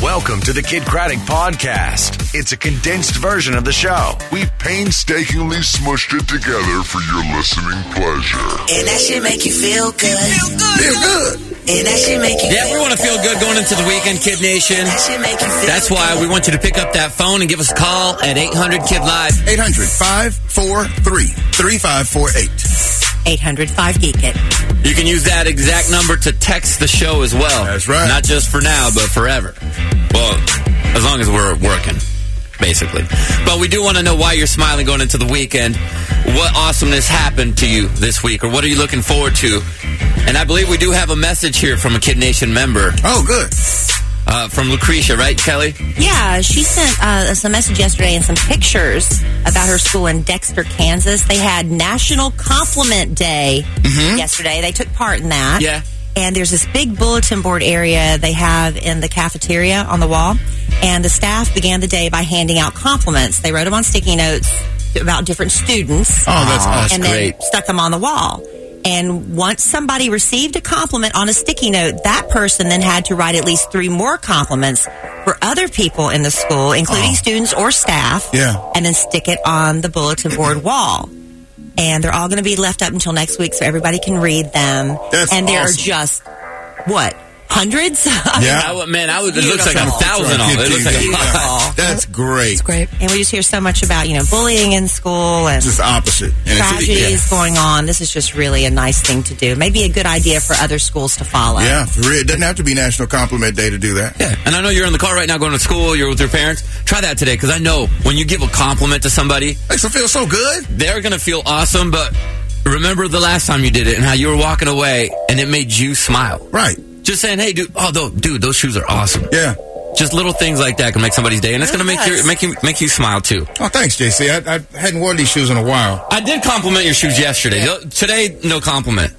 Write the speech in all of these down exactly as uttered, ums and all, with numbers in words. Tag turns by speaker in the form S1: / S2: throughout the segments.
S1: Welcome to the Kid Craddock Podcast. It's a condensed version of the show.
S2: We've painstakingly smushed it together for your listening pleasure.
S3: And that shit make you feel good.
S2: Feel good. Feel good.
S3: And that shit make you
S4: Yeah,
S3: feel
S4: we want to feel good going into the weekend, Kid Nation.
S3: That shit make you feel
S4: That's why
S3: good.
S4: we want you to pick up that phone and give us a call at eight hundred Kid Live.
S5: eight hundred, five four three, three five four eight.
S6: eight hundred, five geek it.
S4: You can use that exact number to text the show as well.
S5: That's right.
S4: Not just for now, but forever. Well, as long as we're working, basically. But we do want to know why you're smiling going into the weekend. What awesomeness happened to you this week, or what are you looking forward to? And I believe we do have a message here from a Kid Nation member.
S5: Oh, good.
S4: Uh, from Lucretia, right, Kelly?
S6: Yeah, she sent uh, us a message yesterday and some pictures about her school in Dexter, Kansas. They had National Compliment Day
S5: Mm-hmm.
S6: yesterday. They took part in that.
S4: Yeah.
S6: And there's this big bulletin board area they have in the cafeteria on the wall. And the staff began the day by handing out compliments. They wrote them on sticky notes about different students.
S5: Oh, that's awesome.
S6: and
S4: great.
S6: then stuck them on the wall. And once somebody received a compliment on a sticky note, that person then had to write at least three more compliments for other people in the school, including
S5: Oh.
S6: students or staff.
S5: Yeah.
S6: And then stick it on the bulletin board wall. And they're all going to be left up until next week so everybody can read them.
S5: That's
S6: and there
S5: awesome.
S6: are just, what, hundreds?
S5: Yeah.
S4: I would- man, I would, it looks like a
S6: Beautiful.
S4: thousand of them. It looks like a
S6: Beautiful.
S5: That's great.
S6: Great. And we just hear so much about, you know, bullying in school and
S5: Just the opposite. And it's-
S6: tragedies going on. This is just really a nice thing to do. Maybe a good idea for other schools to follow.
S5: Yeah, for real. It doesn't have to be National Compliment Day to do that.
S4: Yeah, and I know you're in the car right now going to school, you're with your parents. Try that today, because I know when you give a compliment to somebody,
S5: Makes them feel so good.
S4: they're going to feel awesome, but remember the last time you did it and how you were walking away and it made you smile.
S5: Right.
S4: Just saying, hey, dude, oh, th- dude, those shoes are awesome.
S5: Yeah.
S4: Just little things like that can make somebody's day, and it's going to make you make you make you smile too.
S5: Oh, thanks, J C. I, I hadn't worn these shoes in a while.
S4: I did compliment your shoes yesterday. No- Today, no compliment.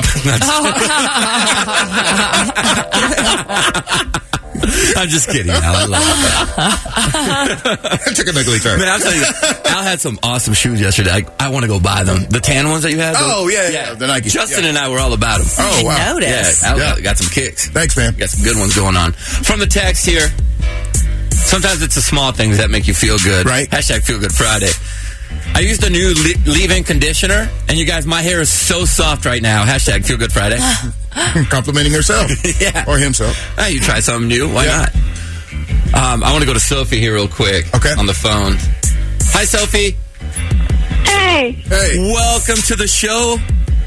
S4: I'm just kidding, Al. I love that.
S5: It took an ugly turn.
S4: Man, I'll tell you, Al had some awesome shoes yesterday. I, I want to go buy them. The tan ones that you had. those-
S5: Oh, yeah, yeah, the Nike.
S4: Justin
S5: Yeah.
S4: and I were all about them.
S5: Oh, wow.
S6: I noticed.
S4: Yeah, Al
S5: Yeah.
S4: got, got some kicks.
S5: Thanks, man.
S4: Got some good ones going on. From the text here, sometimes it's the small things that make you feel good.
S5: Right.
S4: Hashtag Feel Good Friday. I used a new le- leave-in conditioner, and you guys, my hair is so soft right now. Hashtag Feel Good Friday.
S5: Complimenting herself.
S4: Yeah.
S5: Or himself.
S4: Hey, you try something new. Why
S5: Yeah.
S4: not? Um, I want to go to Sophie here real quick.
S5: Okay.
S4: On the phone. Hi, Sophie.
S7: Hey.
S5: Hey.
S4: Welcome to the show.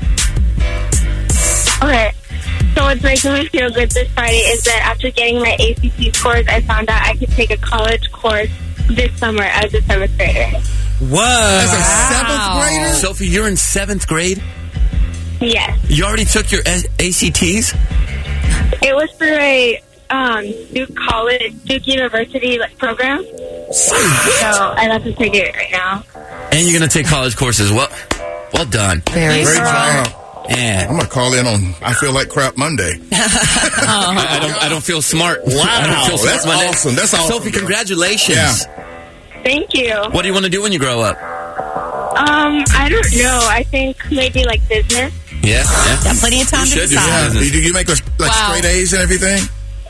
S7: Okay. So what's making me feel good this Friday is that after getting my A C T scores, I found out I could take a college course this summer as a seventh grader.
S4: What?
S5: As a seventh grader?
S4: Sophie, you're in seventh grade?
S7: Yes.
S4: You already took your A C Ts?
S7: It was for a um, Duke College, Duke University like, program. So I have to take it right now.
S4: And you're going to take college courses. Well, well done.
S6: Very
S5: Great
S6: strong.
S5: job.
S4: Man.
S5: I'm going to call in on I Feel Like Crap Monday.
S4: I, I don't. I don't feel smart.
S5: Wow.
S4: I don't feel smart
S5: That's
S4: Monday.
S5: awesome. That's awesome.
S4: Sophie, congratulations.
S5: Yeah.
S7: Thank you.
S4: What do you want to do when you grow up?
S7: Um, I don't know. I think maybe like business.
S4: Yeah, yeah.
S6: Got plenty of time
S4: You
S6: to
S4: should do
S6: decide.
S4: business.
S5: You, do you make like
S8: Wow.
S5: straight A's and everything?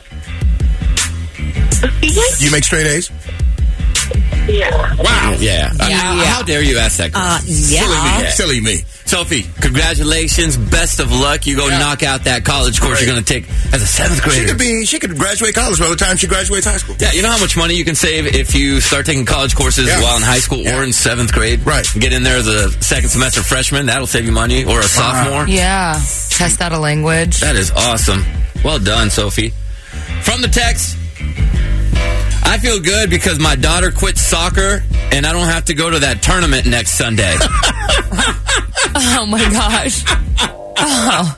S5: You make straight A's?
S7: Yeah.
S5: Wow.
S4: Yeah. I mean,
S8: Yeah.
S4: How dare you ask that question?
S6: Uh,
S5: Silly me.
S6: yeah.
S5: Silly me.
S4: Sophie, congratulations. Best of luck. You go
S5: Yeah.
S4: knock out that college course
S5: Great.
S4: you're going to take as a seventh
S5: She
S4: grader.
S5: could be. She could graduate college by the time she graduates high school.
S4: Yeah, you know how much money you can save if you start taking college courses
S5: Yeah.
S4: while in high school
S5: Yeah.
S4: or in seventh grade?
S5: Right.
S4: Get in there as a second semester freshman. That'll save you money. Or a sophomore.
S8: Yeah. Test out a language.
S4: That is awesome. Well done, Sophie. From the text, I feel good because my daughter quit soccer and I don't have to go to that tournament next Sunday.
S8: Oh my gosh. Oh.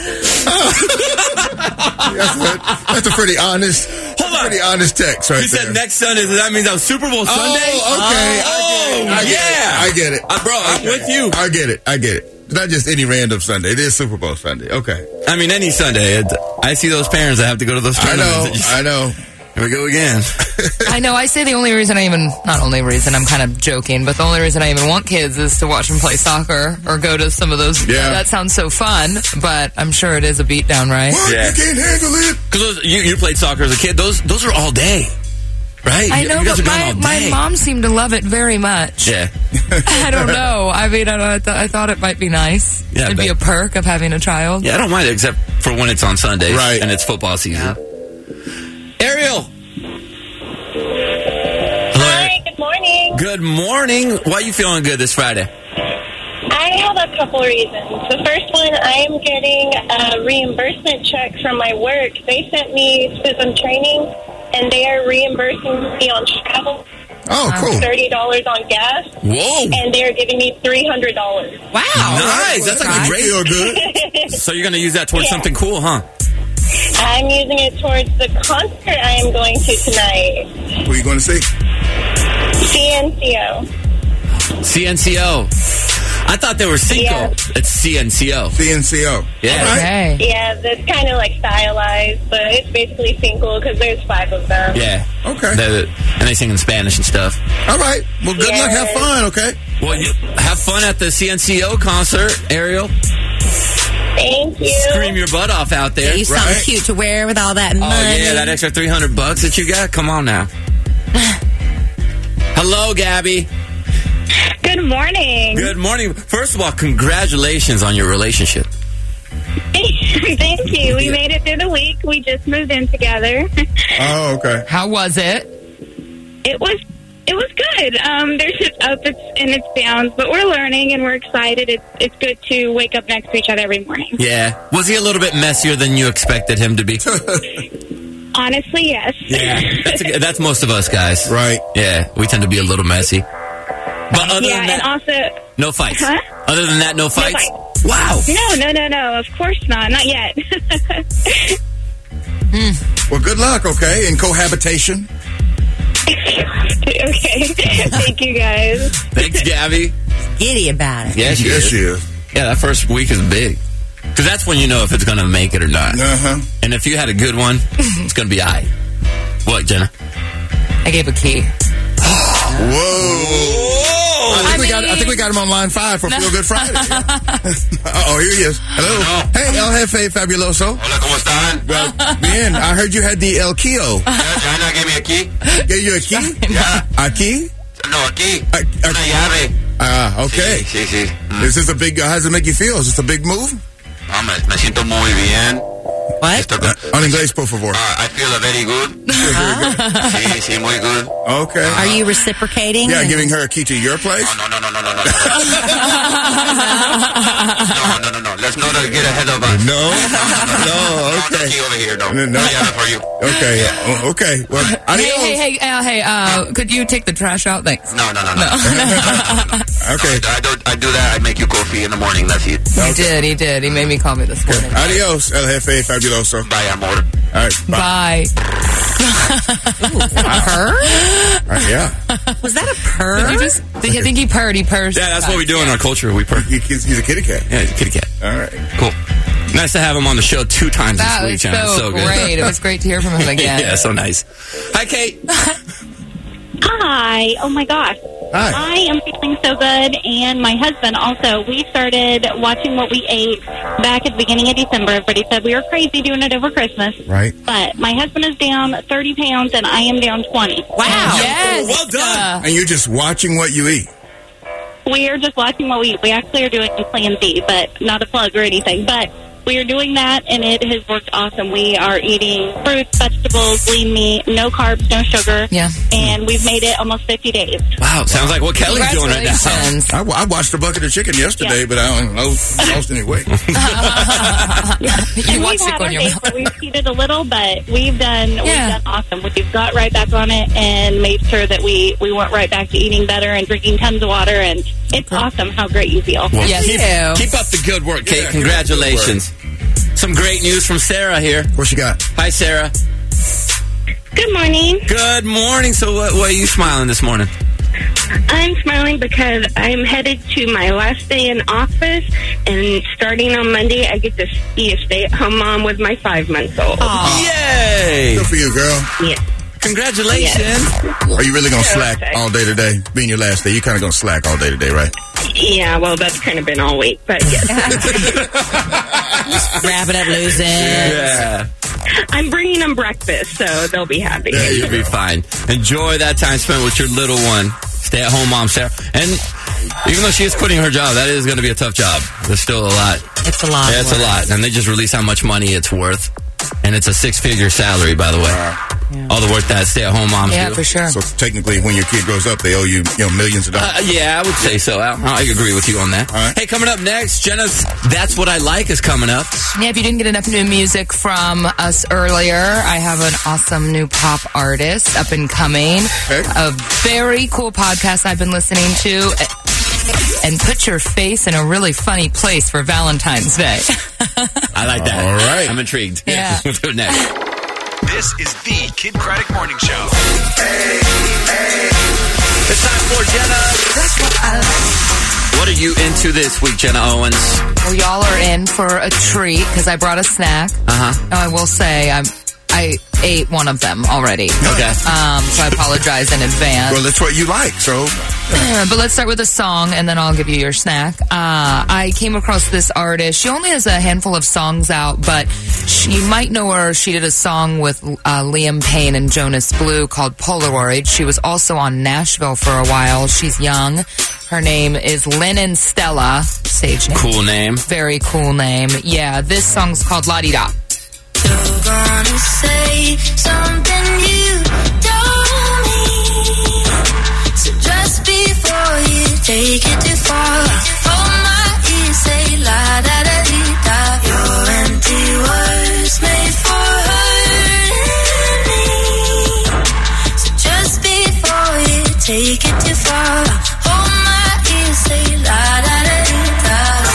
S5: That's, a, that's a pretty honest,
S4: Hold on.
S5: pretty honest text right
S4: You
S5: there.
S4: said next Sunday. Does that mean on Super Bowl Sunday?
S5: Oh, okay.
S4: Oh,
S5: I get it. I get
S4: yeah.
S5: it. I get it.
S4: Uh, bro, I'm
S5: Okay.
S4: with you.
S5: I get it. I get it. It's not just any random Sunday. It is Super Bowl Sunday. Okay.
S4: I mean, any Sunday. It, I see those parents that have to go to those
S5: I
S4: tournaments.
S5: know.
S4: It just
S5: I know.
S4: Here we go again.
S8: I know. I say the only reason I even, not only reason, I'm kind of joking, but the only reason I even want kids is to watch them play soccer or go to some of those.
S5: Yeah.
S8: That sounds so fun, but I'm sure it is a beatdown, right?
S5: What?
S4: Yeah.
S5: You can't handle it.
S4: Because you, you played soccer as a kid. Those those are all day, right?
S8: I
S4: You-
S8: know,
S4: you guys
S8: but
S4: are going
S8: my,
S4: all
S8: my
S4: day.
S8: mom seemed to love it very much.
S4: Yeah.
S8: I don't know. I mean, I, don't- I, th- I thought it might be nice.
S4: Yeah,
S8: It'd be
S4: but-
S8: a perk of having a child.
S4: Yeah, I don't mind it except for when it's on Sundays.
S5: Right.
S4: And it's football season. Ariel. Hello.
S7: Hi, good morning.
S4: Good morning. Why are you feeling good this Friday?
S7: I have a couple reasons. The first one, I am getting a reimbursement check from my work. They sent me to some training, and they are reimbursing me on travel,
S5: Oh, cool.
S7: thirty dollars on gas,
S4: Whoa.
S7: and they're giving me three hundred dollars.
S6: Wow.
S4: Nice. That's like a
S5: You
S4: great.
S5: feel good.
S4: So you're going to use that towards
S7: Yeah.
S4: something cool, huh?
S7: I'm using it towards the concert I am going to tonight.
S5: Who are you going to see?
S7: C N C O.
S4: C N C O. I thought they were Cinco.
S7: Yeah.
S4: It's C N C O.
S5: C N C O.
S4: Yeah.
S5: All right.
S8: Hey.
S7: Yeah, that's kind of like stylized, but it's basically single because there's five of them.
S4: Yeah.
S5: Okay.
S4: They're- and they sing in Spanish and stuff.
S5: All right. Well, good luck. Have
S7: Yes.
S5: fun, okay?
S4: Well, you have fun at the C N C O concert, Ariel.
S7: Thank you.
S4: Scream your butt off out there.
S6: Get you something
S5: Right.
S6: cute to wear with all that
S4: Oh,
S6: money.
S4: yeah, that extra three hundred bucks that you got? Come on now. Hello, Gabby.
S7: Good morning.
S4: Good morning. First of all, congratulations on your relationship.
S7: Thank you. We made it through the week. We just moved in together.
S5: Oh, okay.
S8: How was it?
S7: It was it was good. Um, there's its ups and its downs, but we're learning and we're excited. It's it's good to wake up next to each other every morning.
S4: Yeah. Was he a little bit messier than you expected him to be?
S7: Honestly, yes.
S4: Yeah. That's, a, that's most of us guys.
S5: Right.
S4: Yeah. We tend to be a little messy. But other
S7: yeah,
S4: than
S7: and
S4: that,
S7: also
S4: no fights.
S7: Huh?
S4: Other than that, no fights?
S7: fights.
S4: Wow.
S7: no, no, no, no. Of course not. Not yet.
S5: Well, good luck, okay? In cohabitation.
S7: Okay. Thank you, guys.
S4: Thanks, Gabby.
S6: Giddy about it.
S4: Yeah, she
S5: yes,
S4: is.
S5: she is.
S4: Yeah, that first week is big. Because that's when you know if it's going to make it or not.
S5: Uh-huh.
S4: And if you had a good one, it's going to be all right. What, Jenna?
S8: I gave a key.
S5: Whoa. I think,
S8: I
S5: we got, I
S8: mean-
S5: think we got him on line five for Feel Good Friday. Uh-oh, here he is. Hello. Hey, El Jefe Fabuloso.
S9: Hola, ¿cómo están?
S5: Well, bien, I heard you had the El Kio.
S9: China gave me a key.
S5: Gave you a key?
S9: Yeah.
S5: A key?
S9: No, aquí.
S5: A- a-
S9: Una llave.
S5: Ah, okay.
S9: Sí, sí, sí. Mm.
S5: Is this a big, uh, how does it make you feel? Is this a big move?
S9: No, me, me siento muy bien.
S6: What?
S9: Estoy
S5: Uh,
S9: con-
S5: on inglés, por favor.
S9: Ah, I feel very good. Sí, sí, muy good.
S5: Okay.
S6: Are you reciprocating?
S5: Yeah, giving her a key to your place?
S9: No, no, no, no, no, no. No, no, no, no. Let's not uh, get ahead of us.
S5: No? No,
S9: No
S5: okay.
S9: key over here, no.
S5: No, no.
S9: No llave for you.
S5: Okay, oh, okay. Well,
S8: Hey,
S5: adios.
S8: hey, hey, uh, hey, uh, could you take the trash out? Thanks.
S9: No, no, no, no.
S5: Okay.
S9: I, I, don't, I do that. I make you coffee in the morning. That's it.
S8: He did, he did. He made me call me this morning.
S5: Adios, El Jefe Fabuloso.
S9: Bye, amor.
S5: All right, bye.
S8: Bye.
S6: Purr?
S5: All right, yeah.
S6: Was that a purr?
S8: Did you just, I think he purred, he purrs.
S4: Yeah, that's what we do in our culture. We per-
S5: He- He's, he's a kitty cat.
S4: Yeah, he's a kitty cat.
S5: All right.
S4: Cool. Nice to have him on the show two times
S8: That
S4: this
S8: was
S4: week, Jenna.
S8: so,
S4: So good.
S8: great. It was great to hear from him again.
S4: Yeah, so nice. Hi, Kate.
S7: Hi. Oh my gosh.
S5: Hi.
S7: I am feeling so good, and my husband also. We started watching what we ate back at the beginning of December. Everybody said we were crazy doing it over Christmas.
S5: Right.
S7: But my husband is down thirty pounds, and I am down twenty.
S6: Wow.
S8: Yes.
S4: Well done.
S5: And you're just watching what you eat.
S7: We are just watching what we eat. We actually are doing Plan B, but not a plug or anything. But we are doing that, and it has worked awesome. We are eating fruits, vegetables, lean meat, no carbs, no sugar.
S8: Yeah.
S7: And we've made it almost fifty days.
S4: Wow, sounds like what Kelly's doing right now.
S8: Congratulations.
S5: I, I watched a bucket of chicken yesterday,
S7: Yeah.
S5: but I don't lost, lost any weight.
S8: You
S7: And
S8: watched
S7: we've
S8: it
S7: had
S8: on
S7: our
S8: your
S7: days
S8: mouth.
S7: where we've cheated a little, but we've done
S8: Yeah.
S7: we've done awesome. We've got right back on it and made sure that we, we went right back to eating better and drinking tons of water, and it's awesome how great you feel.
S4: Well,
S8: Yes,
S4: keep,
S8: you.
S4: keep up the good work, Kate.
S5: Yeah,
S4: Congratulations. Some great news from Sarah here.
S5: What you got?
S4: Hi, Sarah.
S7: Good morning.
S4: Good morning. So, what, what are you smiling this morning?
S7: I'm smiling because I'm headed to my last day in office, and starting on Monday, I get to be a stay-at-home mom with my five-month-old.
S4: Yay!
S5: Good for you, girl.
S7: Yeah.
S4: Congratulations.
S5: Are you really going to slack all day today? Being your last day, you're kind of going to slack all day today, right?
S10: Yeah, well, that's kind of been all week, but yes.
S6: Just wrap it up, lose it.
S4: Yeah.
S10: I'm bringing them breakfast, so they'll be happy.
S4: Yeah, you'll be fine. Enjoy that time spent with your little one. Stay-at-home mom, Sarah. And even though she is quitting her job, that is going to be a tough job. There's still a lot.
S6: It's a lot.
S4: Yeah, it's a lot. And they just released how much money it's worth. And it's a six-figure salary, by the way. Yeah. All the work that stay-at-home moms
S8: yeah,
S4: do.
S8: Yeah, for sure.
S5: So technically, when your kid grows up, they owe you, you know, millions of dollars.
S4: Uh, yeah, I would say so, Al. I agree with you on that.
S5: All right.
S4: Hey, coming up next, Jenna's That's What I Like is coming up.
S8: Yeah, if you didn't get enough new music from us earlier, I have an awesome new pop artist up and coming.
S5: Okay.
S8: A very cool podcast I've been listening to. And put your face in a really funny place for Valentine's Day.
S4: I like that.
S5: All right.
S4: I'm intrigued.
S8: Yeah.
S4: We'll do it next.
S1: This is the Kid Craddock Morning Show.
S4: Hey, hey. It's time for Jenna. That's what I like. What are you into this week, Jenna Owens?
S8: Well, y'all are in for a treat because I brought a snack.
S4: Uh-huh.
S8: Now, I will say I'm, I ate one of them already.
S4: Okay.
S8: Um, so I apologize in advance.
S5: Well, that's what you like, so...
S8: But let's start with a song, and then I'll give you your snack. Uh, I came across this artist. She only has a handful of songs out, but she, you might know her. She did a song with uh, Liam Payne and Jonas Blue called Polaroid. She was also on Nashville for a while. She's young. Her name is Lennon Stella. Stage name.
S4: Cool name.
S8: Very cool name. Yeah, this song's called La Di Da.
S3: You're gonna say something you don't mean. So just before you take it too far, hold my ear, say la da da di da. Your empty words made for hurting me. So just before you take it too far, hold my ear, say la da da di da.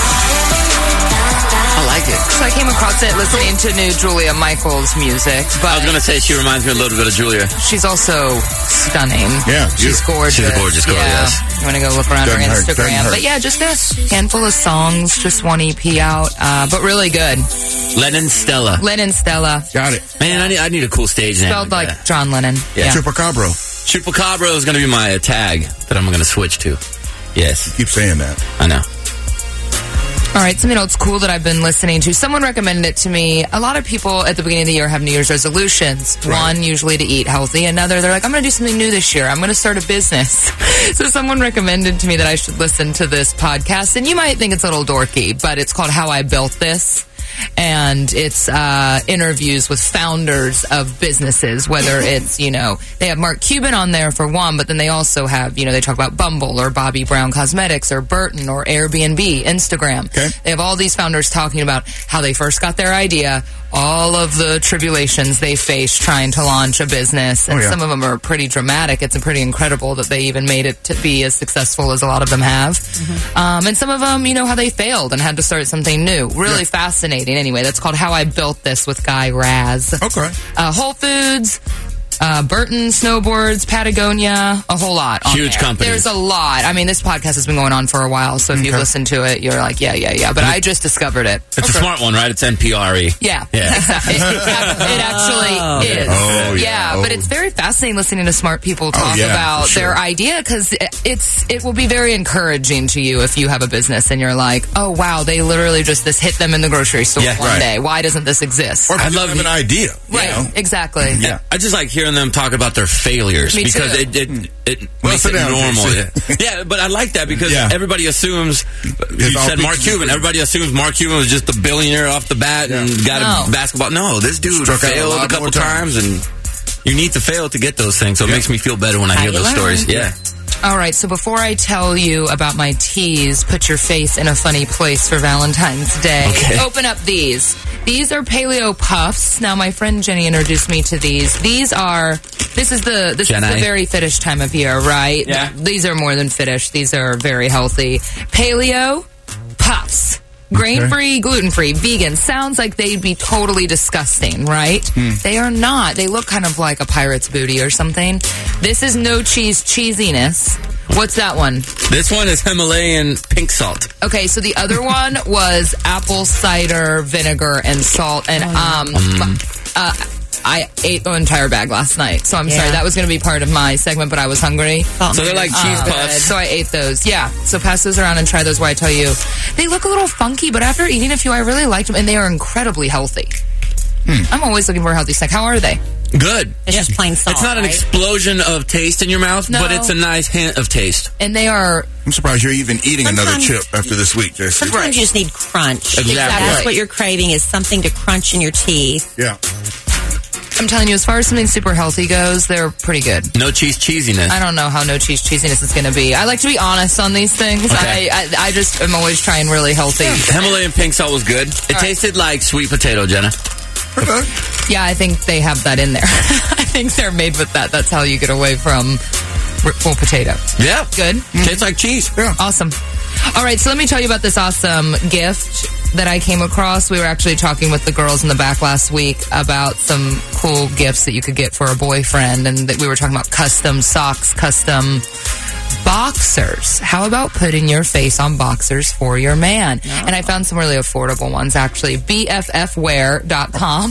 S4: I like it.
S8: So I came across it listening to new Julia Michaels music. But
S4: I was going to say she reminds me a little bit of Julia.
S8: She's also stunning.
S5: Yeah,
S8: she's gorgeous.
S4: She's a gorgeous girl,
S8: yeah.
S4: yes.
S8: You want to go look around
S5: Doesn't
S8: her
S5: hurt, doesn't
S8: Instagram.
S5: hurt.
S8: But yeah, just a handful of songs, just one E P out, uh, but really good.
S4: Lennon Stella.
S8: Lennon Stella.
S5: Got it.
S4: Man, I need, I need a cool stage name.
S8: Spelled like,
S4: that.
S8: John Lennon.
S4: Yeah.
S8: Yeah.
S5: Chupacabra.
S4: Chupacabra is going to be my tag that I'm going to switch to. Yes.
S5: Keep saying that.
S4: I know.
S8: All right, something else cool that I've been listening to. Someone recommended it to me. A lot of people at the beginning of the year have New Year's resolutions.
S5: Right.
S8: One, usually to eat healthy. Another, they're like, I'm going to do something new this year. I'm going to start a business. So someone recommended to me that I should listen to this podcast. And you might think it's a little dorky, but it's called How I Built This. And it's uh, interviews with founders of businesses, whether it's, you know, they have Mark Cuban on there for one, but then they also have, you know, they talk about Bumble or Bobby Brown Cosmetics or Burton or Airbnb, Instagram.
S5: Okay.
S8: They have all these founders talking about how they first got their idea, all of the tribulations they faced trying to launch a business. And
S5: Oh, yeah.
S8: some of them are pretty dramatic. It's pretty incredible that they even made it to be as successful as a lot of them have.
S5: Mm-hmm.
S8: Um, and some of them, you know, how they failed and had to start something new. Really
S5: Yeah.
S8: fascinating. Anyway, that's called How I Built This with Guy Raz.
S5: Okay.
S8: Uh, Whole Foods, uh, Burton Snowboards, Patagonia, a whole lot. on
S4: Huge
S8: there.
S4: companies.
S8: There's a lot. I mean, this podcast has been going on for a while, so if you've
S5: Okay.
S8: listened to it, you're like, yeah, yeah, yeah. But I just discovered it.
S4: It's a smart one, right? It's N P R E.
S8: Yeah,
S4: Yeah.
S8: exactly. It, it actually is.
S5: Oh, yeah.
S8: but
S5: Oh.
S8: it's very fascinating listening to smart people talk
S5: yeah,
S8: about
S5: for sure.
S8: their idea because it, it's it will be very encouraging to you if you have a business and you're like, oh wow, they literally just this hit them in the grocery store
S4: Yeah,
S8: one
S5: right.
S8: day. Why doesn't this exist?
S5: Or if
S4: I
S5: you
S4: love
S5: have
S4: you-
S5: an idea. you
S8: right,
S5: know?
S8: exactly.
S5: Yeah.
S4: I just like hearing them talk about their failures
S8: Me
S4: because
S8: too.
S4: it it, it
S5: Well,
S4: makes
S5: sit
S4: it
S5: down,
S4: normal.
S5: Jason.
S4: Yeah. Yeah, but I like that because
S5: Yeah.
S4: everybody assumes you
S5: It's all
S4: said Mark
S5: pieces of-
S4: Cuban. Everybody assumes Mark Cuban was just a billionaire off the bat and got
S8: No.
S4: a basketball. No, this dude
S5: Struck out a
S4: failed a,
S5: lot
S4: couple
S5: more times.
S4: times, and you need to fail to get those things. So it
S5: Yeah.
S4: makes me feel better when I
S8: How
S4: hear
S8: you
S4: those
S8: learn.
S4: stories. Yeah.
S8: All right, so before I tell you about my teas, put your face in a funny place for Valentine's Day.
S4: Okay.
S8: Open up these. These are paleo puffs. Now, my friend Jenny introduced me to these. These are, this is the, this
S4: Jenny.
S8: is the very fittish time of year, right?
S4: Yeah.
S8: These are more than fittish. These are very healthy. Paleo puffs. Grain-free, gluten-free, vegan. Sounds like they'd be totally disgusting, right? They are not. They look kind of like a pirate's booty or something. This is no cheese cheesiness. What's that one?
S4: This one is Himalayan pink salt.
S8: Okay, so the other one was apple cider vinegar and salt. And um, uh, I ate the entire bag last night. So I'm
S6: Yeah.
S8: sorry. That was going to be part of my segment, but I was hungry.
S6: Oh,
S4: So they're like cheese
S8: Uh,
S4: puffs.
S8: So I ate those. Yeah. So pass those around and try those where I tell you. They look a little funky, but after eating a few, I really liked them. And they are incredibly healthy. I'm always looking for a healthy snack. How are they?
S4: Good.
S6: It's just plain salt.
S4: It's not an
S6: right?
S4: explosion of taste in your mouth,
S8: No.
S4: but it's a nice hint of taste.
S8: And they are...
S5: I'm surprised you're even eating another
S6: Sometimes-
S5: chip after this week, J C.
S6: Sometimes you just need crunch.
S4: Exactly.
S6: That's what you're craving is something to crunch in your teeth.
S5: Yeah.
S8: I'm telling you, as far as something super healthy goes, they're pretty good.
S4: No cheese cheesiness.
S8: I don't know how no cheese cheesiness is going to be. I like to be honest on these things.
S4: Okay.
S8: I, I I just am always trying really healthy.
S4: Himalayan pink salt was good. It
S8: All right.
S4: tasted like sweet potato, Jenna.
S5: Okay.
S8: Yeah, I think they have that in there. I think they're made with that. That's how you get away from r- full potato.
S4: Yeah.
S8: Good.
S4: Tastes like cheese.
S5: Yeah.
S8: Awesome. All right, so let me tell you about this awesome gift that I came across. We were actually talking with the girls in the back last week about some cool gifts that you could get for a boyfriend, and that we were talking about custom socks, custom boxers. How about putting your face on boxers for your man? And I found some really affordable ones, actually. B F F wear dot com.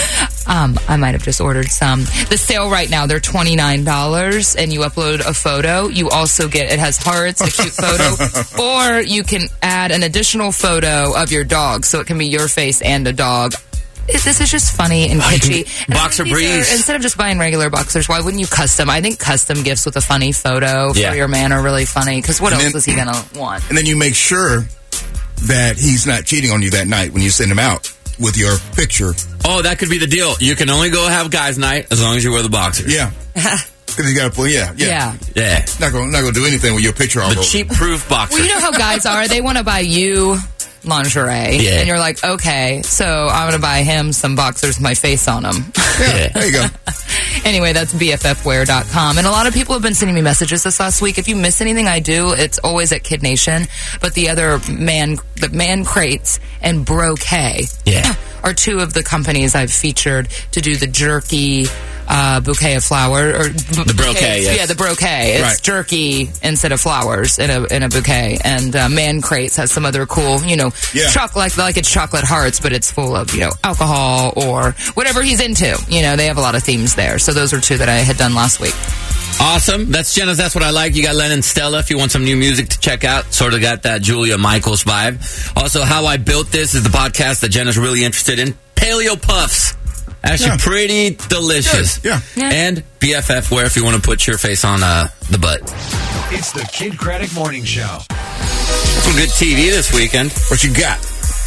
S8: Um, I might have just ordered some. The sale right now, they're twenty-nine dollars, and you upload a photo. You also get, it has hearts, a cute photo, or you can add an additional photo of your dog, so it can be your face and a dog. It, this is just funny and kitschy. And
S4: Boxer
S8: I think these
S4: breeze.
S8: are- instead of just buying regular boxers, why wouldn't you custom? I think custom gifts with a funny photo
S4: Yeah.
S8: for your man are really funny, because what
S5: And
S8: else
S5: then-
S8: is he going to want?
S5: And then you make sure that he's not cheating on you that night when you send him out with your picture.
S4: Oh, that could be the deal. You can only go have guys' night as long as you wear the boxers.
S5: Yeah. Because you got to pull, yeah, yeah.
S8: Yeah.
S4: Yeah.
S5: Not going not gonna do anything with your picture all
S4: The
S5: over.
S4: cheap-proof boxers.
S8: Well, you know how guys are. They want to buy you lingerie.
S4: Yeah.
S8: And you're like, okay, so I'm going to buy him some boxers with my face on them.
S5: Yeah, there you go.
S8: Anyway, that's B F F wear dot com. And a lot of people have been sending me messages this last week. If you miss anything I do, it's always at Kid Nation. But the other man, the Man Crates and Brocay
S4: Yeah.
S8: are two of the companies I've featured to do the jerky uh, bouquet of flower. Or
S4: The brocay, yes.
S8: Yeah, the brocay. It's
S5: Right.
S8: jerky instead of flowers in a in a bouquet. And uh, Man Crates has some other cool, you know,
S5: Yeah.
S8: chocolate, like, like it's chocolate hearts, but it's full of, you know, alcohol or whatever he's into. You know, they have a lot of themes there. So those are two that I had done last week.
S4: Awesome. That's Jenna's That's What I Like. You got Len and Stella if you want some new music to check out. Sort of got that Julia Michaels vibe. Also, How I Built This is the podcast that Jenna's really interested in. Paleo Puffs. Actually,
S5: Yeah.
S4: pretty delicious.
S5: Good. Yeah.
S8: Yeah.
S4: And B F F wear if you want to put your face on uh, the butt.
S1: It's the Kid Craddock Morning Show.
S4: Some good T V this weekend.
S5: What you got?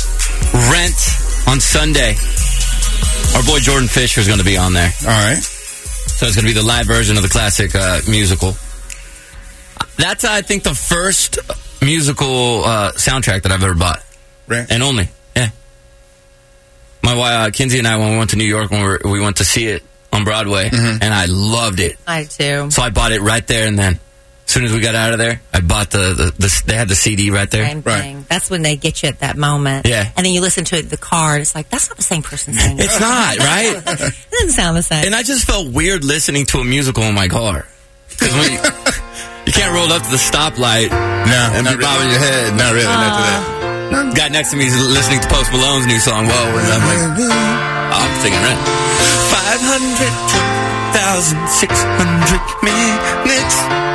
S4: Rent on Sunday. Our boy Jordan Fisher is going to be on there.
S5: All right.
S4: So it's going to be the live version of the classic uh, musical. That's, I think, the first musical uh, soundtrack that I've ever bought.
S5: Right.
S4: And only. Yeah. My wife, uh, Kinsey and I, when we went to New York, when we, were, we went to see it on Broadway, and I loved it.
S6: I too.
S4: So I bought it right there and then. As soon as we got out of there, I bought the, the, the they had the C D right there.
S6: Same thing. That's when they get you at that moment.
S4: Yeah.
S6: And then you listen to it in the car, and it's like, that's not the same person singing.
S4: It's not, right?
S6: It doesn't sound the same.
S4: And I just felt weird listening to a musical in my car. Because when you, you can't roll up to the stoplight
S5: No,
S4: and
S5: not
S4: be bobbing
S5: really.
S4: your head.
S5: Not really. Not to that.
S4: Guy next to me is listening to Post Malone's new song, Whoa, and I'm like, oh, I'm singing right. five hundred thousand six hundred minutes.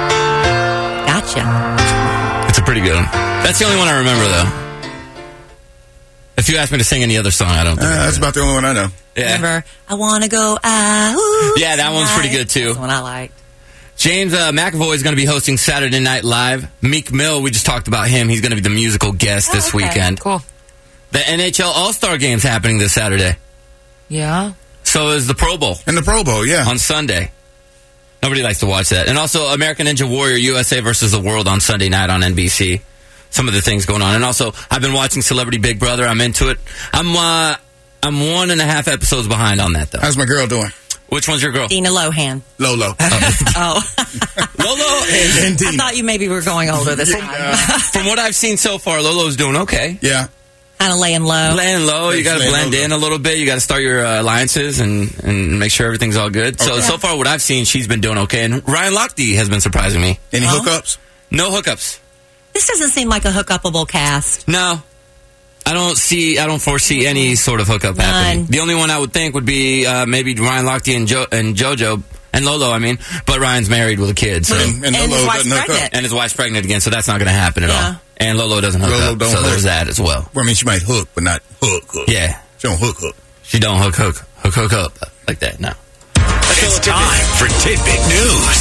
S6: Gotcha.
S4: It's a pretty good one. That's the only one I remember, though. If you ask me to sing any other song, I don't think
S5: Uh,
S4: I
S5: that's
S4: would.
S5: about the only one I know.
S4: Yeah.
S6: Remember, I want to go out.
S4: Yeah, that one's pretty good, too.
S6: That's the one I liked.
S4: James uh, McAvoy is going to be hosting Saturday Night Live. Meek Mill, we just talked about him. He's going to be the musical guest this
S6: Oh, okay.
S4: weekend.
S8: Cool.
S4: The N H L All-Star Game's happening this Saturday.
S8: Yeah.
S4: So is the Pro Bowl
S5: And the Pro Bowl, yeah.
S4: on Sunday. Nobody likes to watch that. And also American Ninja Warrior U S A versus the World on Sunday night on N B C. Some of the things going on. And also, I've been watching Celebrity Big Brother. I'm into it. I'm uh, I'm one and a half episodes behind on that, though.
S5: How's my girl doing?
S4: Which one's your girl?
S6: Dina Lohan.
S5: Lolo.
S6: Oh.
S4: Lolo.
S5: and, and
S6: I
S5: Tina.
S6: thought you maybe were going older this time.
S4: From what I've seen so far, Lolo's doing okay.
S5: Yeah.
S6: Kind of laying low.
S4: Laying low, you got to
S5: Laying
S4: blend
S5: low.
S4: in a little bit. You got to start your uh, alliances and, and make sure everything's all good. So,
S5: Okay.
S4: so far, what I've seen, she's been doing okay. And Ryan Lochte has been surprising me.
S5: Any
S6: Oh.
S5: hookups?
S4: No hookups.
S6: This doesn't seem like a hookupable cast.
S4: No. I don't see, I don't foresee any sort of hookup
S6: None.
S4: happening. The only one I would think would be uh, maybe Ryan Lochte and, jo- and JoJo. And Lolo, I mean, but Ryan's married with a kid, so
S5: And, and
S6: And
S5: Lolo
S6: his wife's
S5: doesn't hook
S6: pregnant.
S5: up.
S4: and his wife's pregnant again, so that's not going to happen at
S6: Yeah.
S4: all. And Lolo doesn't hook
S5: Lolo
S4: up,
S5: don't
S4: so
S5: hook.
S4: there's that as well.
S5: Well, I mean, she might hook, but not hook, hook.
S4: Yeah,
S5: She don't hook, hook.
S4: she don't hook, hook, hook, hook up like that. No.
S1: It's time for Tidbit News.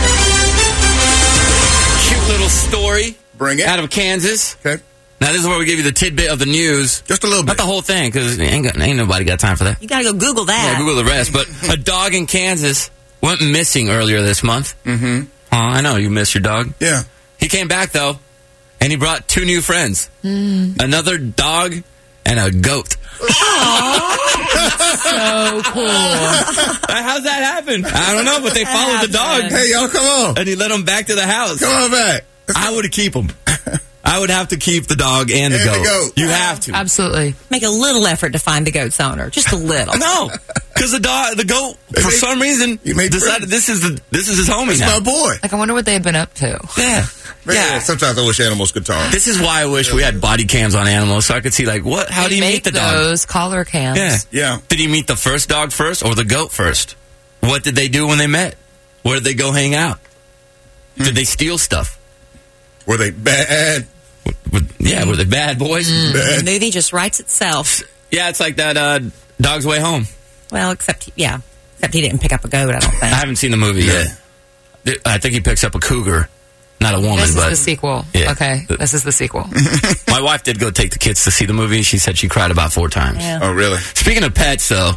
S4: Cute little story.
S5: Bring it.
S4: Out of Kansas.
S5: Okay.
S4: Now this is where we give you the tidbit of the news.
S5: Just a little
S4: Not
S5: bit.
S4: the whole thing, because ain't, got- ain't nobody got time for that.
S6: You gotta go Google that.
S4: Yeah, Google the rest. But a dog in Kansas went missing earlier this month.
S5: Mm-hmm.
S4: Oh, I know you miss your dog.
S5: Yeah.
S4: He came back though, and he brought two new friends: another dog and a goat.
S8: So cool.
S4: How's that happen? I don't know, but they followed the dog,
S5: Hey, y'all, come on.
S4: and he led them back to the house.
S5: Come on back.
S4: I would keep him. I would have to keep the dog and the
S5: And the
S4: goat.
S5: goat.
S4: You have to.
S8: Absolutely.
S6: Make a little effort to find the goat's owner. Just a little.
S4: No, because the dog, the goat, for
S5: made-
S4: some reason,
S5: you made
S4: decided
S5: friends.
S4: this is the this is his homie
S5: It's
S4: now.
S5: my boy.
S8: Like, I wonder what they had been up to.
S4: Yeah,
S5: Man,
S4: yeah.
S5: Sometimes I wish animals could talk.
S4: This is why I wish we had body cams on animals, so I could see like what. How
S8: They
S4: do you
S8: make
S4: meet the dog?
S8: those collar cams.
S4: Yeah,
S5: Yeah.
S4: Did he meet the first dog first or the goat first? What did they do when they met? Where did they go hang out? Did they steal stuff?
S5: Were they bad?
S4: With- Yeah, were they bad boys?
S6: The
S5: Bad.
S6: movie just writes itself.
S4: Yeah, it's like that uh, Dog's Way Home.
S6: Well, except, yeah. Except he didn't pick up a goat, I don't think.
S4: I haven't seen the movie yet. I think he picks up a cougar, not a woman,
S8: This is
S4: but
S8: the sequel.
S4: Yeah.
S8: Okay, this is the sequel.
S4: my wife did go take the kids to see the movie. She said she cried about four times.
S6: Yeah.
S5: Oh, really?
S4: Speaking of pets, though,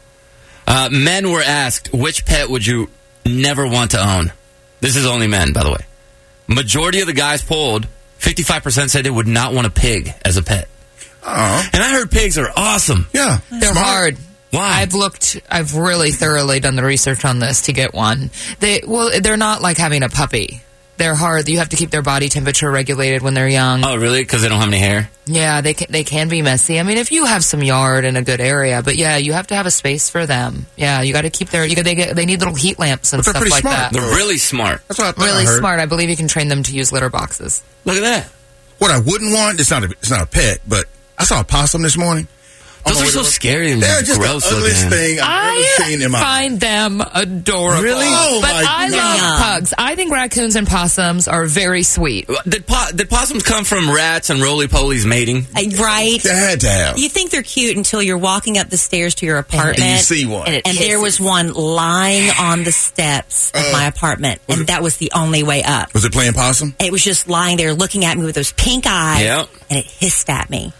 S4: uh, men were asked, which pet would you never want to own? This is only men, by the way. Majority of the guys polled, fifty-five percent said they would not want a pig as a pet.
S5: Oh.
S4: And I heard pigs are awesome.
S5: Yeah.
S8: They're
S5: Smart.
S8: hard.
S4: Why?
S8: I've looked. I've really thoroughly done the research on this to get one. They well, they're not like having a puppy. They're hard. You have to keep their body temperature regulated when they're young.
S4: Oh, really? Because they don't have any hair?
S8: Yeah, they can, they can be messy. I mean, if you have some yard in a good area, but yeah, you have to have a space for them. Yeah, you got to keep their. You got they get they need little heat lamps and
S5: But they're
S8: stuff
S5: pretty
S8: like
S5: smart.
S8: that.
S4: They're really smart.
S5: That's what I thought
S8: Really
S5: I heard.
S8: smart. I believe you can train them to use litter boxes.
S4: Look at that.
S5: What I wouldn't want, it's not a, it's not a pet, but I saw a possum this morning.
S4: Those
S5: On
S4: are
S5: the
S4: so
S5: way to-
S4: scary and
S5: They're just
S4: gross
S5: the ugliest
S4: looking.
S5: thing I've ever seen in my
S8: find them adorable.
S4: Really?
S5: Oh,
S8: but
S5: my
S8: I
S5: God.
S8: love pugs. I think raccoons and possums are very sweet.
S4: Did, po- did possums come from rats and roly-polies mating?
S6: Uh, Right?
S5: They had to have.
S6: You think they're cute until you're walking up the stairs to your apartment.
S5: And you see one.
S8: And it
S6: And there was one lying on the steps of
S5: Uh,
S6: my apartment. And that was the only way up.
S5: Was it playing possum?
S6: It was just lying there looking at me with those pink eyes.
S4: Yep.
S6: And it hissed at me.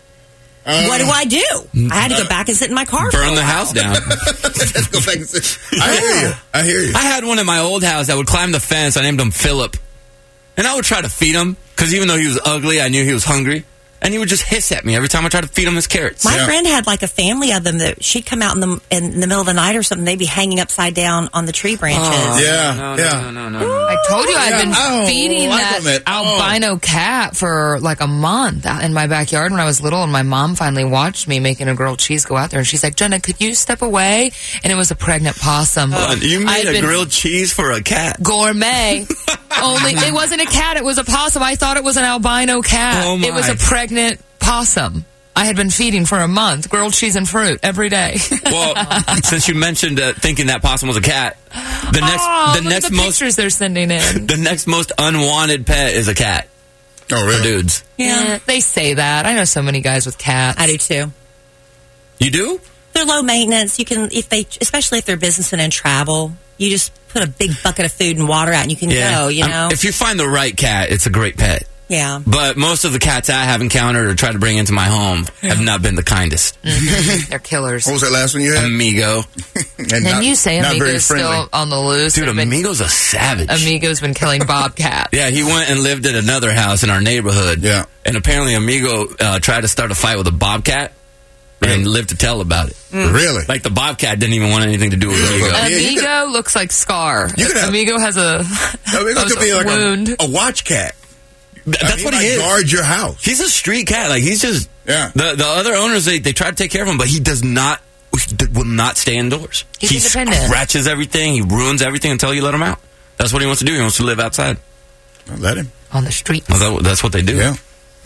S5: Uh,
S6: What do I do? I had to go back and sit in my car. for a
S4: Burn the
S6: while.
S4: house down.
S5: Let's go back and sit. I hear you. I hear you.
S4: I had one in my old house that would climb the fence. I named him Philip. And I would try to feed him, because even though he was ugly, I knew he was hungry. And he would just hiss at me every time I tried to feed him his carrots.
S6: My
S5: Yeah.
S6: friend had like a family of them that she'd come out in the in the middle of the night or something. They'd be hanging upside down on the tree branches.
S4: Oh,
S5: Yeah,
S4: no,
S5: yeah.
S4: no, no, no, no.
S8: I told you I've
S5: Yeah,
S8: been
S5: I don't
S8: feeding
S5: like
S8: that
S5: them at all.
S8: albino cat for like a month out in my backyard when I was little, and my mom finally watched me making a grilled cheese go out there, and she's like, "Jenna, could you step away?" And it was a pregnant possum.
S4: Uh, you made
S8: I'd
S4: a
S8: been
S4: grilled cheese for a cat.
S8: gourmet. Only it wasn't a cat; it was a possum. I thought it was an albino cat.
S4: Oh, my.
S8: It was a pregnant possum. I had been feeding for a month, grilled cheese and fruit every day.
S4: Well, since you mentioned uh, thinking that possum was a cat, the next
S8: oh,
S4: the
S8: look
S4: next
S8: at the
S4: most
S8: pictures they're sending in.
S4: the next most unwanted pet is a cat
S5: Oh,
S4: for
S5: really?
S4: dudes.
S8: Yeah, they say that. I know so many guys with cats.
S6: I do too.
S4: You do?
S6: They're low maintenance. You can, if they, especially if they're businessing and travel, you just put a big bucket of food and water out and you can go, you
S4: Um,
S6: know?
S4: if you find the right cat, it's a great pet.
S6: yeah.
S4: But most of the cats I have encountered or tried to bring into my home have not been the kindest.
S8: They're killers.
S5: What was that last one you had?
S4: Amigo.
S5: and
S8: And
S5: not-
S8: you say
S5: not very
S8: Amigo's
S5: friendly.
S8: still on the loose.
S4: Dude,
S8: They've been-
S4: Amigo's a savage.
S8: Amigo's been killing bobcats.
S4: Yeah, he went and lived at another house in our neighborhood.
S5: Yeah.
S4: And apparently Amigo uh, tried to start a fight with a bobcat and lived to tell about it.
S5: Really?
S4: Like the bobcat didn't even want anything to do with Amigo.
S5: Yeah, you
S8: Amigo looks like Scar.
S5: You could have-
S8: Amigo has a,
S5: Amigo
S8: has
S5: could be
S8: a
S5: like
S8: wound.
S5: a, a watch cat.
S4: Th-
S5: I
S4: That's
S5: mean,
S4: what
S5: he
S4: he
S5: might
S4: is.
S5: guard your house.
S4: He's a street cat. Like he's just
S5: Yeah.
S4: The the other owners they, they try to take care of him, but he does not he d- will not stay indoors.
S8: He's
S4: he
S8: independent.
S4: scratches everything. He ruins everything until you let him out. That's what he wants to do. He wants to live outside.
S5: Let him.
S8: on the street.
S4: Well, that, that's what they do.
S5: Yeah.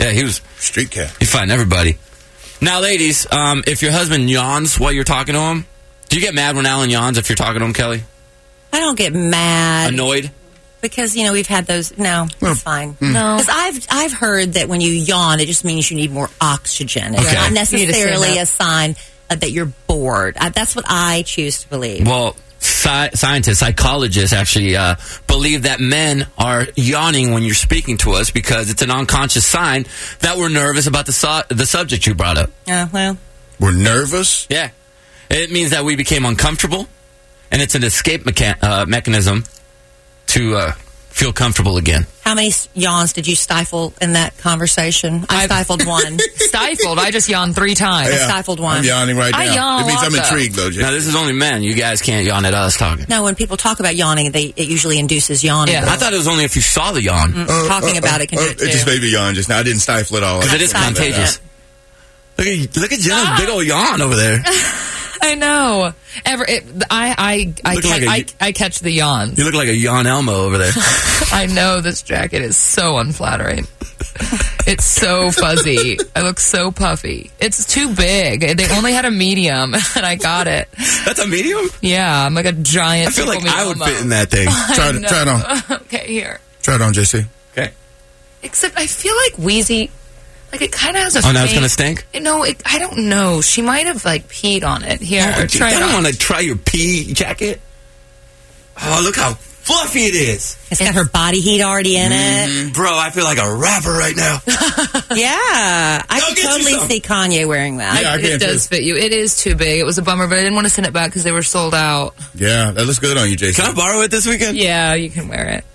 S4: Yeah, he was
S5: street cat.
S4: He's fighting everybody. Now, ladies, um, if your husband yawns while you're talking to him, do you get mad when Alan yawns if you're talking to him, Kelly?
S6: I don't get mad.
S4: Annoyed?
S6: Because, you know, we've had those. No,
S5: Well,
S6: it's fine.
S5: mm.
S6: No. Because I've, I've heard that when you yawn, it just means you need more oxygen. It's
S4: Okay.
S6: not
S8: You need to
S6: necessarily
S8: stand
S6: a
S8: up.
S6: sign uh, that you're bored. I, that's what I choose to believe.
S4: Well, sci- scientists, psychologists actually uh, believe that men are yawning when you're speaking to us because it's an unconscious sign that we're nervous about the su- the subject you brought up.
S6: Uh, well,
S5: We're nervous?
S4: Yeah. It means that we became uncomfortable, and it's an escape mecha- uh, mechanism to uh, feel comfortable again.
S6: how many s- yawns did you stifle in that conversation? I
S8: I've-
S6: stifled one.
S8: Stifled. I just yawned three times.
S6: I stifled one.
S5: I'm yawning right now.
S8: I yawn
S5: It means
S8: a
S5: I'm
S8: lot, though.
S5: intrigued, though, Jay.
S4: Now, this is only men. You guys can't yawn at us talking.
S6: No, when people talk about yawning, they, it usually induces yawning.
S8: Yeah.
S4: I thought it was only if you saw the yawn.
S6: Mm, talking about it can do it,
S5: It just
S6: too.
S5: made me yawn just now. I didn't stifle it all.
S4: Because it is
S6: Stop
S4: contagious. Look at, look at Jenna's big old yawn over there.
S8: I know. Ever, it, I, I, I,
S4: Look
S8: ca-
S4: like a-
S8: I, I catch the yawns.
S4: You look like a yawn Elmo over there.
S8: I know this jacket is so unflattering. It's so fuzzy. I look so puffy. It's too big. They only had a medium, and I got it.
S4: That's a medium?
S8: Yeah, I'm like a giant.
S4: I feel like
S8: Tickle Me
S4: I would
S8: Elmo.
S4: fit in that thing.
S5: Try it, try it on.
S8: Okay, here.
S5: Try it on, J C.
S4: Okay.
S8: Except I feel like Wheezy, like it kind of has a.
S4: Oh, now it's
S8: faint-
S4: gonna stink?
S8: No, it, I don't know. She might have like peed on it. Here,
S4: Oh,
S8: try
S4: I
S8: it
S4: don't
S8: on.
S4: want to try your pea jacket. Oh, look how fluffy it is.
S6: It's got her body heat already in it.
S4: Bro, I feel like a rapper right now.
S6: Yeah. I
S4: Go
S6: could
S4: get you
S6: totally
S4: some.
S6: see Kanye wearing that.
S5: Yeah, I
S8: it
S5: can
S8: does
S5: too.
S8: fit you. It is too big. It was a bummer, but I didn't want to send it back because they were sold out.
S5: Yeah, that looks good on you, J C.
S4: Can I borrow it this weekend?
S8: Yeah, you can wear it.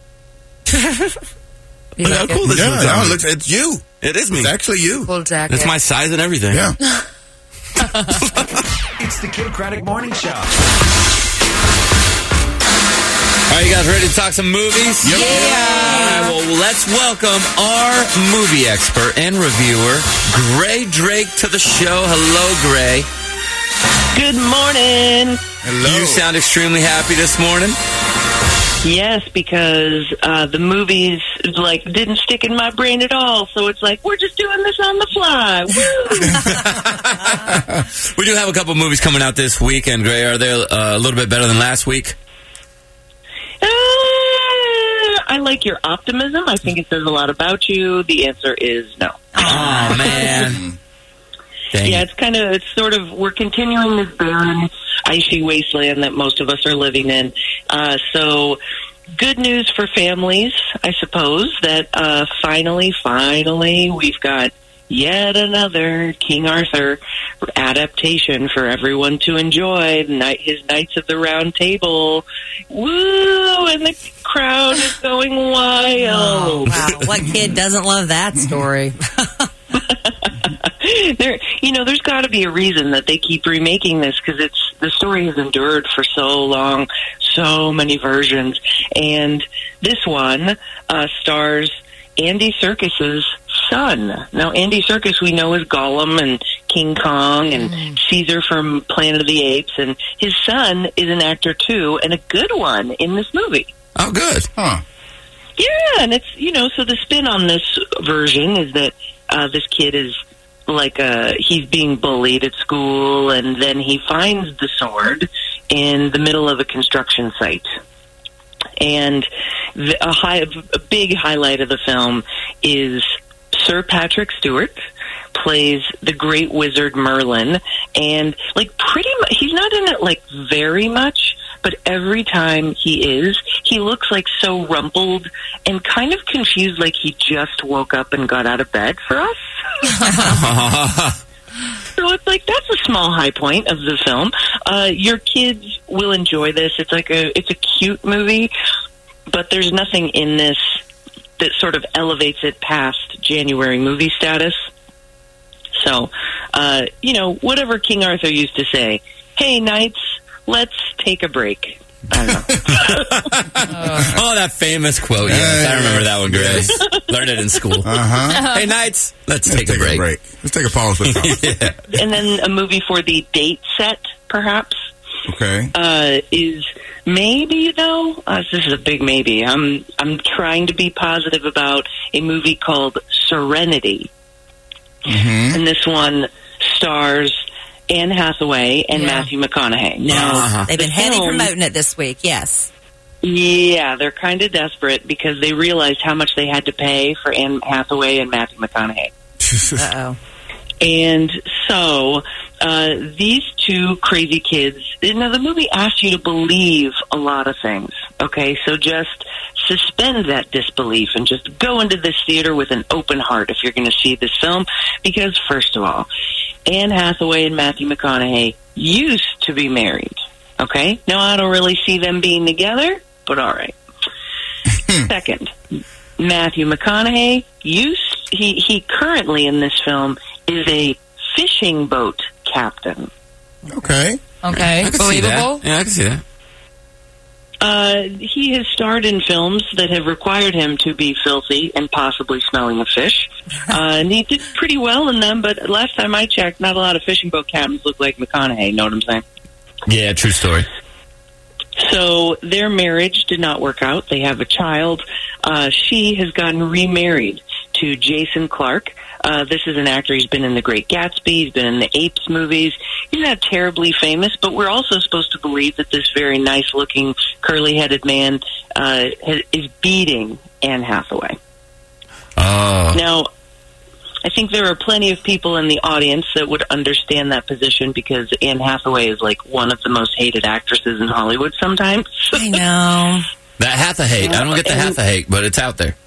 S8: You
S4: Look how
S8: like
S4: cool
S8: it?
S4: this
S5: Yeah,
S4: looks
S5: no,
S4: on
S5: it
S4: me.
S5: looks, it's you.
S4: It is me.
S5: It's actually you.
S8: Full jacket.
S4: It's my size and everything.
S5: Yeah.
S1: It's the Kid Craddock Morning Show.
S4: All right, you guys ready to talk some movies?
S5: Yep.
S4: All right, well, let's welcome our movie expert and reviewer, Gray Drake, to the show. Hello, Gray.
S10: Good morning.
S5: Hello.
S4: You sound extremely happy this morning.
S10: Yes, because uh, the movies like didn't stick in my brain at all. So it's like we're just doing this on the fly. Woo!
S4: We do have a couple movies coming out this weekend, Gray. Are they uh, a little bit better than last week?
S10: Uh, I like your optimism. I think it says a lot about you. The answer is no.
S4: Oh, man. Dang
S10: Yeah,
S4: it.
S10: it's kind of, it's sort of, we're continuing this barren, icy wasteland that most of us are living in. Uh, so, good news for families, I suppose, that uh, finally, finally, we've got yet another King Arthur adaptation for everyone to enjoy. Night, his Knights of the Round Table. Woo! And the crowd is going wild.
S6: Oh, wow. What kid doesn't love that story?
S10: There, you know, there's got to be a reason that they keep remaking this because it's the story has endured for so long, so many versions, and this one uh, stars Andy Serkis's son. Now, Andy Serkis we know as Gollum and King Kong and Caesar from Planet of the Apes, and his son is an actor too, and a good one in this movie.
S4: Oh, good.
S5: Huh.
S10: Yeah, and it's, you know, so the spin on this version is that uh, this kid is like uh he's being bullied at school, and then he finds the sword in the middle of a construction site. And the, a, high, a big highlight of the film is Sir Patrick Stewart plays the great wizard Merlin, and like pretty much he's not in it like very much, but every time he is, he looks like so rumpled and kind of confused, like he just woke up and got out of bed for us. So it's like that's a small high point of the film. Uh, your kids will enjoy this. It's like a it's a cute movie, but there's nothing in this that sort of elevates it past January movie status. So, uh, you know, whatever King Arthur used to say, "Hey, knights, let's take a break." I don't know.
S4: Oh, that famous quote. Yes, I remember that one, Grace. Learned it in school.
S5: Uh-huh.
S4: Hey, Knights, let's,
S5: Let's
S4: take, a, break.
S5: Let's take a pause for the
S4: Yeah.
S10: And then a movie for the date set, perhaps,
S5: Okay.
S10: uh, is maybe, though, uh, this is a big maybe. I'm, I'm trying to be positive about a movie called Serenity.
S5: Mm-hmm.
S10: And this one stars Anne Hathaway and
S6: Yeah.
S10: Matthew McConaughey.
S6: No,
S10: Now,
S6: they've been
S10: the
S6: heavy
S10: film-
S6: promoting it this week. Yes.
S10: Yeah, they're kind of desperate because they realized how much they had to pay for Anne Hathaway and Matthew McConaughey.
S6: Uh oh.
S10: And so uh, these two crazy kids, you know, the movie asks you to believe a lot of things, okay? So just suspend that disbelief and just go into this theater with an open heart if you're going to see this film. Because, first of all, Anne Hathaway and Matthew McConaughey used to be married, okay? Now, I don't really see them being together, but all right. Second, Matthew McConaughey used he he currently in this film is a fishing boat captain.
S5: Okay.
S8: Okay.
S4: I can see that.
S8: Believable.
S4: Yeah, I can see that.
S10: Uh, he has starred in films that have required him to be filthy and possibly smelling of fish. Uh, and he did pretty well in them, but last time I checked, not a lot of fishing boat captains look like McConaughey, know what I'm saying?
S4: Yeah, true story.
S10: So their marriage did not work out. They have a child. Uh, she has gotten remarried to Jason Clarke. Uh, this is an actor. He's been in The Great Gatsby. He's been in the Apes movies. He's not terribly famous, but we're also supposed to believe that this very nice-looking, curly-headed man uh, is beating Anne Hathaway.
S4: Oh.
S10: Now, I think there are plenty of people in the audience that would understand that position because Anne Hathaway is like one of the most hated actresses in Hollywood sometimes.
S6: I know.
S4: That Hatha hate. I don't get the
S10: And-
S4: Hatha hate, but it's out there.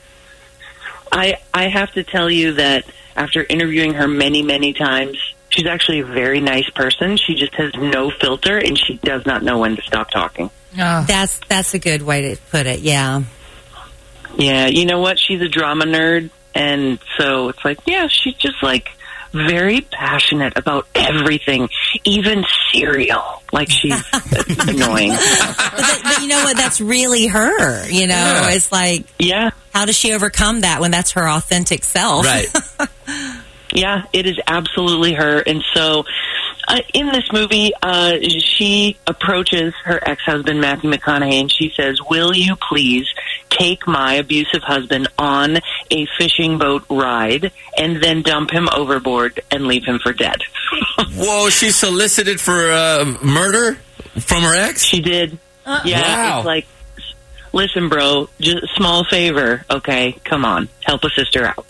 S10: I I have to tell you that after interviewing her many, many times, she's actually a very nice person. She just has no filter, and she does not know when to stop talking.
S8: Oh.
S6: That's that's a good way to put it. Yeah.
S10: Yeah, you know what? She's a drama nerd, and so it's like, yeah, she's just like very passionate about everything, even cereal. Like she's annoying.
S6: But, that, but you know what? That's really her. You know,
S10: Yeah.
S6: it's like,
S10: Yeah.
S6: how does she overcome that when that's her authentic self?
S4: Right.
S10: Yeah, it is absolutely her. And so uh, in this movie, uh, she approaches her ex-husband, Matthew McConaughey, and she says, will you please take my abusive husband on a fishing boat ride and then dump him overboard and leave him for dead?
S4: Whoa, she solicited for uh, murder from her ex?
S10: She did.
S6: Uh,
S10: Yeah,
S4: Wow.
S10: it's like, listen, bro, just a small favor, okay? Come on, help a sister out.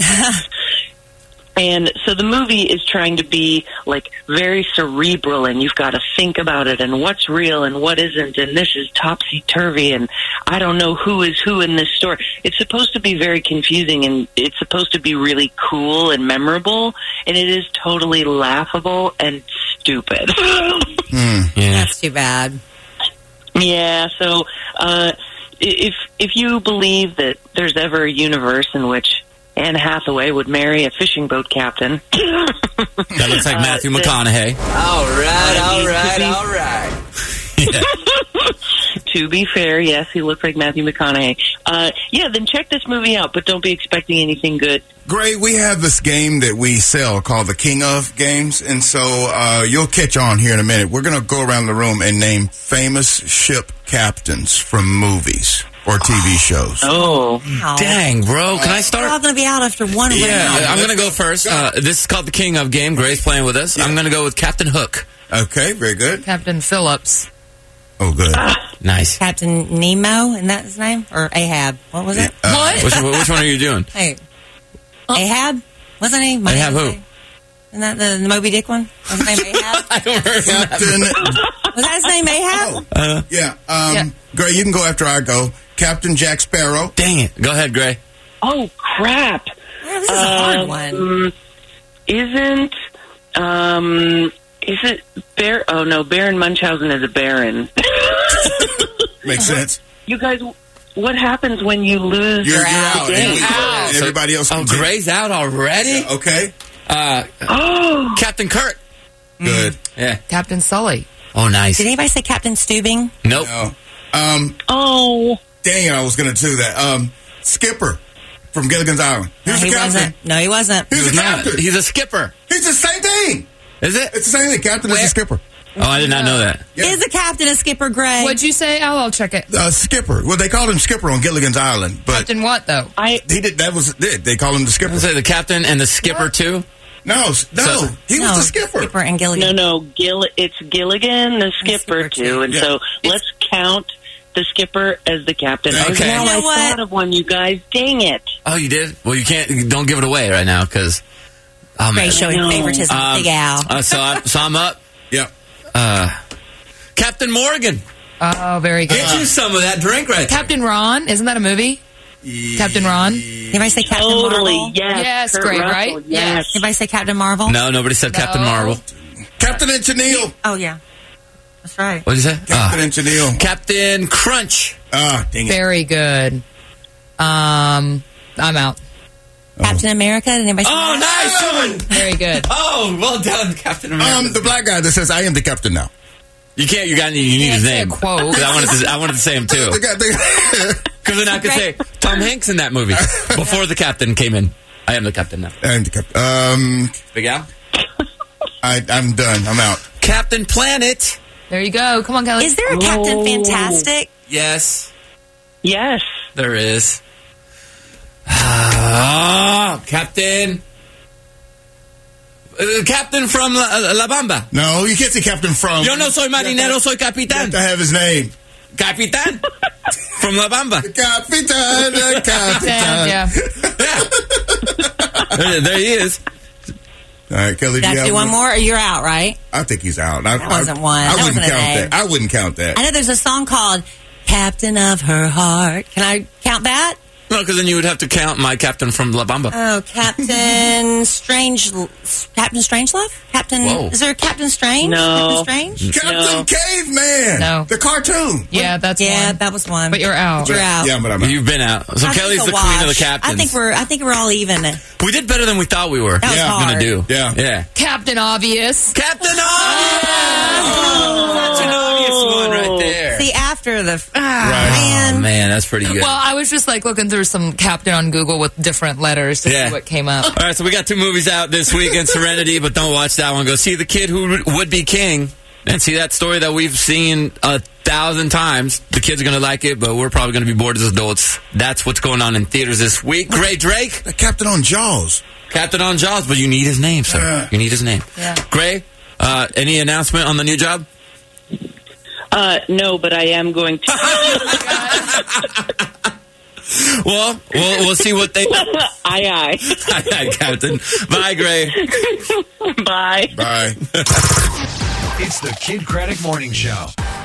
S10: And so the movie is trying to be like very cerebral, and you've got to think about it and what's real and what isn't, and this is topsy-turvy, and I don't know who is who in this story. It's supposed to be very confusing, and it's supposed to be really cool and memorable, and it is totally laughable and stupid.
S4: Yeah.
S6: That's too bad.
S10: Yeah, so uh, if if you believe that there's ever a universe in which Anne Hathaway would marry a fishing boat captain,
S4: That looks like Matthew
S10: Uh,
S4: McConaughey.
S11: All right,
S10: Uh,
S11: all
S10: he
S11: right,
S10: could be-
S11: all right.
S10: to be fair, yes, he looks like Matthew McConaughey. Uh, yeah, then check this movie out, but don't be expecting anything good.
S5: Gray, we have this game that we sell called the King of Games, and so uh, you'll catch on here in a minute. We're going to go around the room and name famous ship captains from movies or T V shows.
S10: Oh,
S6: Wow.
S4: Dang, bro. Can I
S6: We're
S4: start?
S6: all going to be out after one
S4: Yeah,
S6: round.
S4: I'm going to go first. Uh, this is called the King of Game. Gray's playing with us. I'm going to go with Captain Hook.
S5: Okay, very good.
S8: Captain Phillips.
S5: Oh, good.
S4: Nice.
S6: Captain Nemo, isn't that his name? Or Ahab? What was it?
S5: Uh,
S8: What?
S4: Which, which one are you doing?
S6: Hey, Ahab? What's his name?
S4: Ahab who?
S6: Isn't that the, the Moby Dick one? Was his name Ahab?
S4: I don't remember.
S5: Captain.
S6: Was that his name Ahab?
S4: Uh,
S5: Yeah. Um,
S8: Yeah.
S5: Gray, you can go after I go. Captain Jack Sparrow.
S4: dang it. Go ahead, Gray.
S10: oh, crap.
S6: Yeah, this is a hard one.
S10: Um, isn't, um, is it Bear? Oh, no, Baron Munchausen is a baron.
S5: Makes sense.
S10: You guys, what happens when you lose
S5: You're,
S10: your
S5: you're out.
S10: game?
S5: And,
S4: Ow.
S5: and everybody else
S4: Oh,
S5: can take-
S4: Gray's out already?
S5: Okay.
S4: Uh,
S10: Oh,
S4: Captain Kirk.
S5: Good.
S4: Yeah.
S8: Captain Sully.
S4: Oh, nice.
S6: Did anybody say Captain Steubing?
S4: Nope.
S5: No. Um,
S10: oh.
S5: dang it, I was going to do that. Um, Skipper from Gilligan's Island. He
S6: No,
S5: was
S6: he
S5: the captain.
S6: wasn't. No, he wasn't.
S5: He's
S4: He's
S5: the
S4: not.
S5: captain.
S4: He's a skipper.
S5: He's the same thing.
S4: Is it?
S5: It's the same thing. Captain is
S4: Where-
S5: the skipper.
S4: Oh, I did not know that.
S5: Yeah.
S6: Is the captain a skipper, Greg?
S8: What'd you say? Oh, I'll check it.
S5: Uh, Skipper. Well, they called him Skipper on Gilligan's Island, but
S8: Captain what, though?
S10: I
S5: he did. That was it. They call him the Skipper.
S4: I say the captain and the skipper too.
S5: No, s- no,
S4: So-
S5: he was
S6: no,
S5: the Skipper.
S6: Skipper and
S10: no,
S6: Gilligan.
S10: no, Gill. It's Gilligan, the skipper,
S6: skipper, too.
S10: too, and
S5: Yeah.
S10: so let's count the skipper as the captain. I was-
S4: Okay.
S10: Now
S6: You know
S10: I
S6: what?
S10: thought of one, you guys. Dang it!
S4: Oh, you did? Well, you can't. Don't give it away right now because. Oh man.
S6: Ray showing
S10: No.
S6: favoritism.
S4: Um,
S6: Big Al.
S4: uh, so, I, so I'm up.
S5: Yeah.
S4: Uh, Captain Morgan.
S8: Oh, very good.
S4: Get you some of that drink right there.
S8: Captain Ron, isn't that a movie? Captain Ron?
S6: Anybody say Captain
S10: Totally,
S6: Marvel?
S10: yes.
S8: Yes,
S10: Kurt
S8: great,
S10: Russell,
S8: right?
S10: Yes.
S6: Anybody say Captain Marvel?
S4: No, nobody said Captain
S8: No.
S4: Marvel.
S5: Captain and Chenille.
S6: Oh, yeah. That's right.
S4: What did you say?
S5: Captain
S4: Ah.
S5: and Chenille.
S4: Captain Crunch.
S5: Ah, dang it.
S8: Very good. Um, I'm out.
S6: Captain America? Did anybody say
S4: Oh,
S6: that?
S4: nice one.
S8: Very good.
S4: Oh, well done, Captain America.
S5: Um, the black guy that says, "I am the captain now."
S4: you can't. You got. You need
S8: Can't
S4: his
S8: say a
S4: name.
S8: quote.
S4: 'Cause I wanted to. I wanted to say him
S5: The
S4: too.
S5: guy, the,
S4: Because then I could say Tom Hanks in that movie before the captain came in. I am the captain now.
S5: I am the captain. Um,
S4: Big Al.
S5: I, I'm done. I'm out.
S4: Captain Planet.
S8: There you go. Come on, Kelly.
S6: Is there a Captain
S10: Oh.
S6: Fantastic?
S4: Yes,
S10: Yes.
S4: there is. Ah, Captain. Uh, captain from La, La Bamba.
S5: No, you can't say captain from.
S4: Yo no soy marinero, soy
S5: You have
S4: capitán.
S5: to have his name.
S4: Capitán. From La Bamba.
S5: Capitan, the Capitan.
S8: Yeah.
S4: Yeah. there, there he is.
S5: All right, Kelly.
S6: Did
S5: do you
S6: I
S5: have
S6: do one more or you're out, right?
S5: I think he's out. I,
S6: That wasn't
S5: I,
S6: one.
S5: I
S6: That
S5: wouldn't
S6: wasn't a
S5: count
S6: name.
S5: that. I wouldn't count that.
S6: I know there's a song called Captain of Her Heart. Can I count that?
S4: No, because then you would have to count my captain from La Bamba.
S6: Oh, Captain Strange, Captain Strangelove? Captain,
S4: Whoa.
S6: is there a Captain Strange?
S10: No.
S6: Captain Strange?
S5: Captain
S10: No.
S5: Caveman.
S8: No.
S5: The cartoon.
S8: Yeah, that's
S6: Yeah,
S8: one.
S6: that was one.
S8: But you're out.
S6: You're out.
S5: Yeah, but I'm out.
S4: You've been out. So
S6: I think
S4: Kelly's
S6: it's a
S4: the queen of the
S6: wash.
S4: captains.
S6: I think we're, I think we're all even.
S4: we did better than we thought we were.
S6: That was
S5: Yeah.
S6: hard.
S4: Gonna do.
S5: Yeah.
S4: Yeah.
S8: Captain Obvious.
S4: Captain Obvious! Oh, such an obvious one right there.
S6: See, after the, ah,
S5: Right.
S6: man.
S4: Oh, man, that's pretty good.
S8: Well, I was just like looking through some Captain on Google with different letters to
S4: Yeah.
S8: see what came up.
S4: All right, so we got two movies out this week in Serenity, but don't watch that one. Go see The Kid Who Would Be King and see that story that we've seen a thousand times. The kids are going to like it, but we're probably going to be bored as adults. That's what's going on in theaters this week. Gray Drake,
S5: The captain on Jaws.
S4: Captain on Jaws, but you need his name, sir.
S5: Yeah.
S4: You need his name.
S8: Yeah.
S4: Gray, uh, any announcement on the new job?
S10: Uh, no, but I am going to.
S4: Well, we'll, we'll see what they...
S10: aye, aye.
S4: Aye, aye, Captain. Bye, Gray.
S10: Bye.
S5: Bye.
S1: It's the Kid Craddock Morning Show.